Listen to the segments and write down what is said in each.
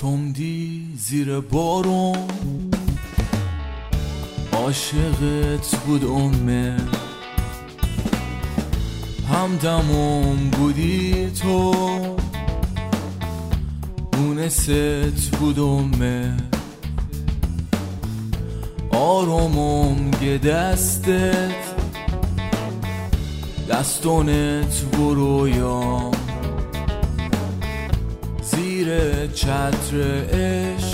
تندی زیر بارون عاشقت بود امه، همدمم بودی تو مونست بود امه، آرومم گه دستت دستونت و رویام زیر چتر عشق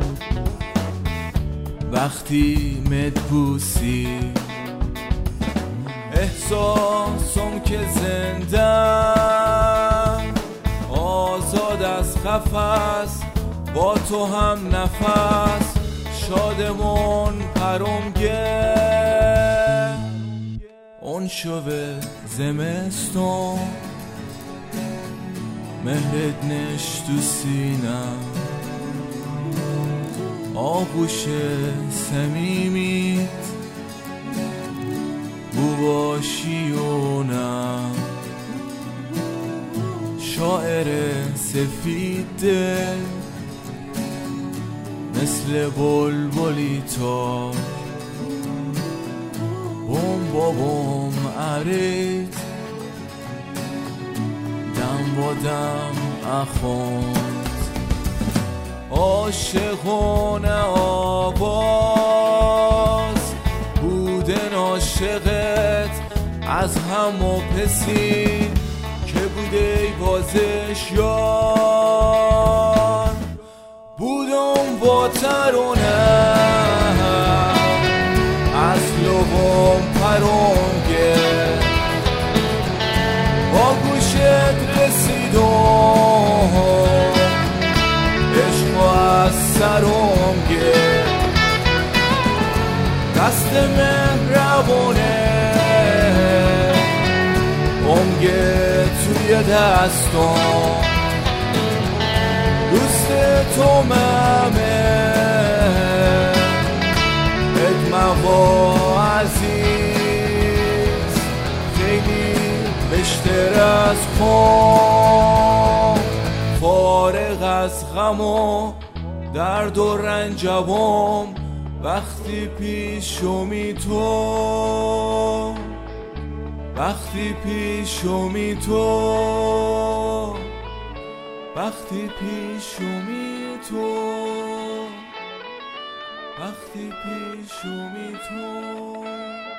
وقتی مدبوسی احساسم که زندم آزاد از قفس با تو هم نفس شادمون پرمگه اون شوه زمستون مهرت نش تو سینم آغوش سمیمیت بواشیونم شاعر سفید دل مثل بلبلی تا بوم بابام عرید دم با دم اخوند عاشقانه آواز بودن عاشقت از هم و پسی که بوده بازش یار بودم با ترونم از لبم پرونگه با گوشت رسیدم عشق از سرونگه دست مهربونه اونگه توی دستم دوست تو ممه ادمقا عزیز خیلی بشتر از خون فارغ از غم و درد و رنجبم وقتی پیشمی تو وقتی پیشمی تو وقتی پیشمی تو وقتی پیشمی تو